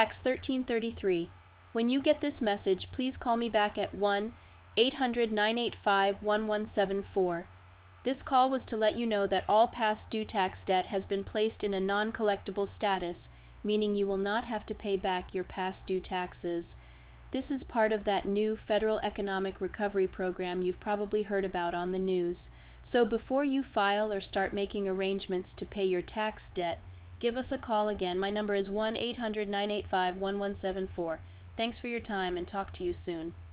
Tax 1333. When you get this message, please call me back at 1-800-985-1174. This call was to let you know that all past due tax debt has been placed in a non-collectible status, meaning you will not have to pay back your past due taxes. This is part of that new federal economic recovery program you've probably heard about on the news. So before you file or start making arrangements to pay your tax debt, give us a call again. My number is 1-800-985-1174. Thanks for your time and talk to you soon.